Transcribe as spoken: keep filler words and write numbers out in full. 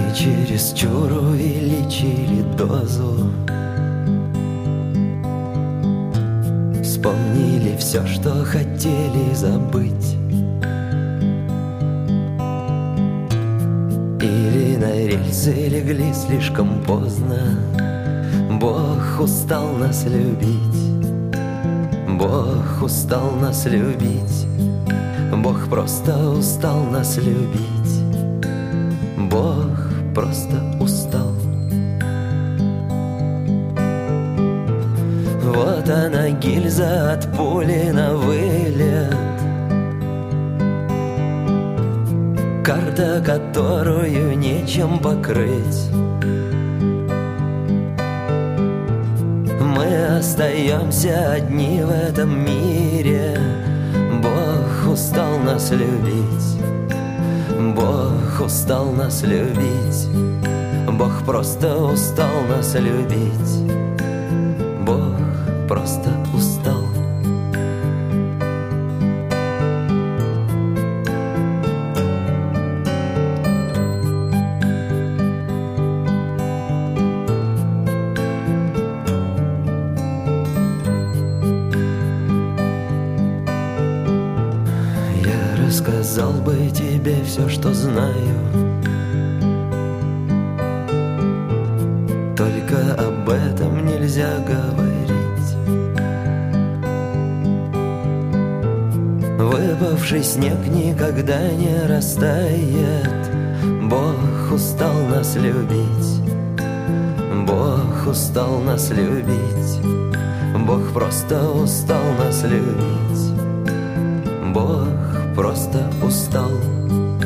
чересчур увеличили дозу, вспомнили все, что хотели забыть, или на рельсы легли слишком поздно. Бог устал нас любить, Бог устал нас любить, Бог просто устал нас любить, Бог просто устал. Вот она, гильза от пули на вылет, карта, которую нечем покрыть. Мы остаемся одни в этом мире. Бог устал нас любить, Бог устал нас любить, Бог просто устал нас любить, Бог просто устал. Сказал бы тебе все, что знаю, только об этом нельзя говорить. Выпавший снег никогда не растает. Бог устал нас любить, Бог устал нас любить, Бог просто устал нас любить, Бог просто устал.